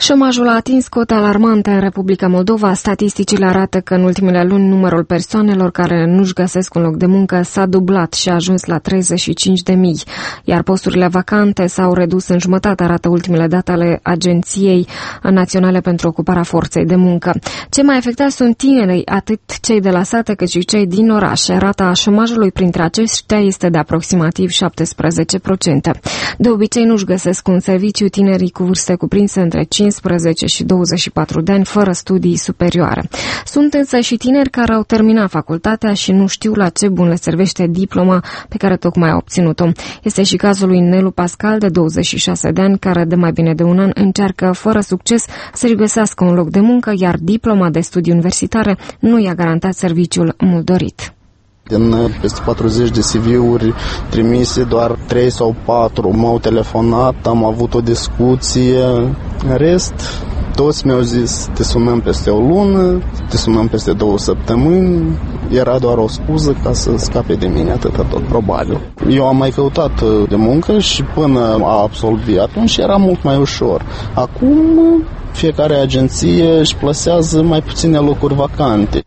Șomajul a atins cote alarmante în Republica Moldova. Statisticile arată că în ultimele luni numărul persoanelor care nu-și găsesc un loc de muncă s-a dublat și a ajuns la 35.000, iar posturile vacante s-au redus în jumătate, arată ultimele date ale Agenției Naționale pentru Ocuparea Forței de Muncă. Cei mai afectați sunt tinerii, atât cei de la sate cât și cei din orașe. Rata șomajului printre aceștia este de aproximativ 17%. De obicei nu-și găsesc un serviciu tinerii cu vârste cuprinse între 15 și 24 de ani, fără studii superioare. Sunt însă și tineri care au terminat facultatea și nu știu la ce bun le servește diploma pe care tocmai au obținut-o. Este și cazul lui Nelu Pascal, de 26 de ani, care de mai bine de un an încearcă fără succes să-și găsească un loc de muncă, iar diploma de studii universitare nu i-a garantat serviciul mult dorit. Din peste 40 de CV-uri trimise, doar 3 sau 4 m-au telefonat, am avut o discuție. În rest, toți mi-au zis, te sunăm peste o lună, te sunăm peste 2 săptămâni. Era doar o scuză ca să scape de mine, atâta tot, probabil. Eu am mai căutat de muncă și până a absolvi atunci era mult mai ușor. Acum fiecare agenție își plasează mai puține locuri vacante.